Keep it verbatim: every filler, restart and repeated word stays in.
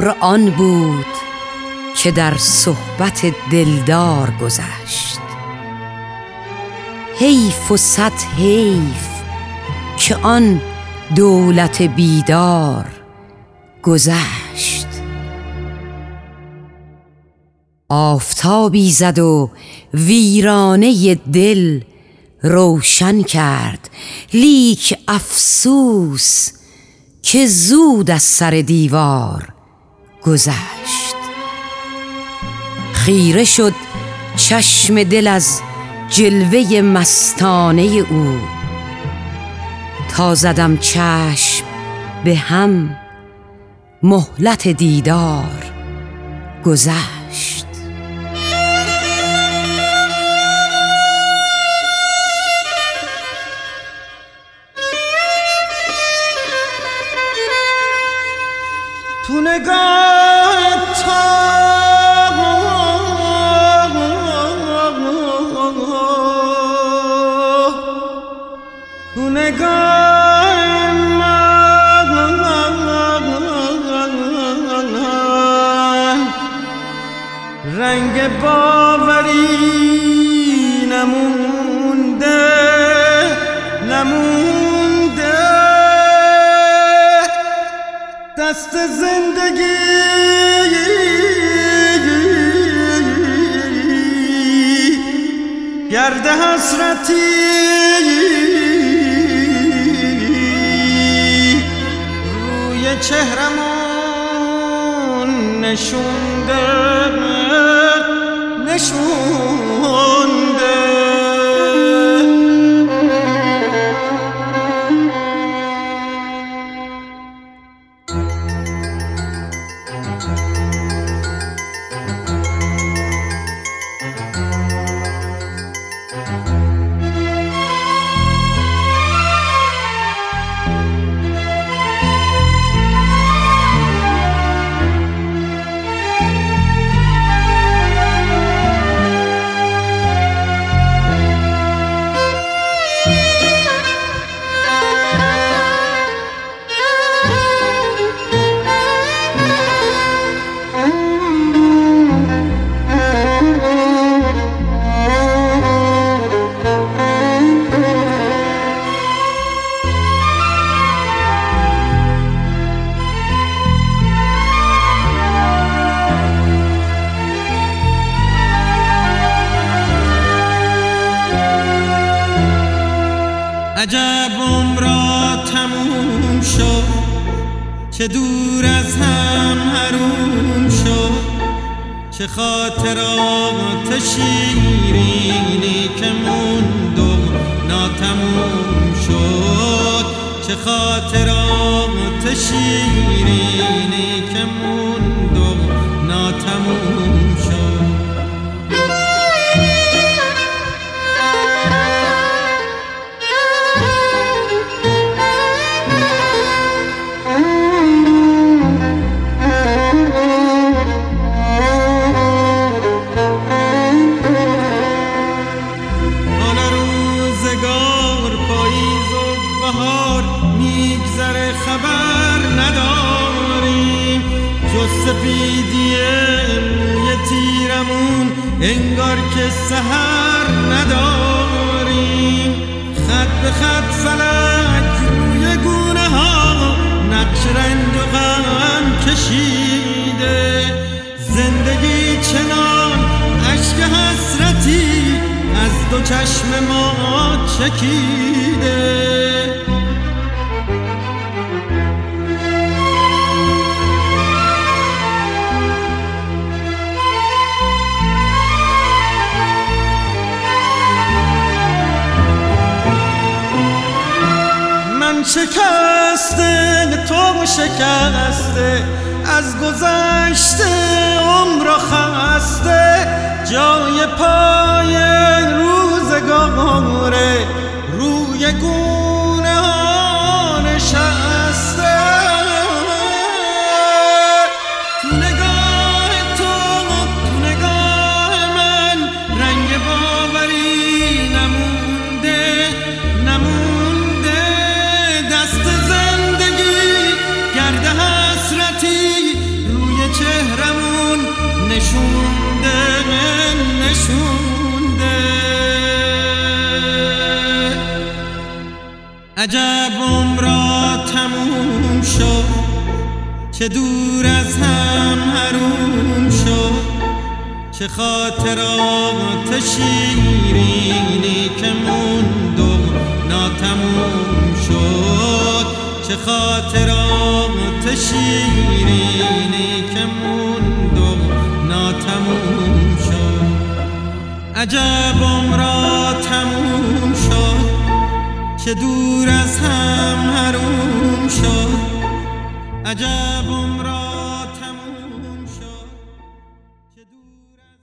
عمر آن بود که در صحبت دلدار گذشت. حیف و صد حیف که آن دولت بیدار گذشت. آفتابی زد و ویرانه دل روشن کرد، لیک افسوس که زود از سر دیوار گذشت. خیره شد چشم دل از جلوه مستانه او، تا زدم چشم به هم مهلت دیدار گذشت. تو نگاه تو تو نگاه من رنگ باوری نمونده نمونده، دست زندگی گرد حسرتی روی چهرمون نشونده نشونده. عجب عمرا تموم شد، چه دور از هم حروم شد، چه خاطرات شیرینی که موند و ناتموم شد، چه خاطرات شیرینی که موند و ناتموم شد. خبر نداریم جز سپیدی موی تیرمون، انگار که سحر نداریم. خط به خط فلک روی گونه ها نقش رنج و غم کشیده، زندگی چنان اشک حسرتی از دو چشم ما چکیده. شکسته تو شکسته از گذشته عمر خسته، جای پای روزگاره روی گونه ها نشسته. تو نگاه تو تو نگاه من رنگ باوری نمونده نمونده، دست زندگی گرد حسرتی روی عجب عمرا تموم شد، چه دور از هم حروم شد. چه خاطرات شیرینی که موند و ناتموم شد. چه خاطرات شیرینی که موند و ناتموم شد. عجب عمرا تموم شد، چه دور از هم حروم شد. عجب عمرا تموم شد، چه دور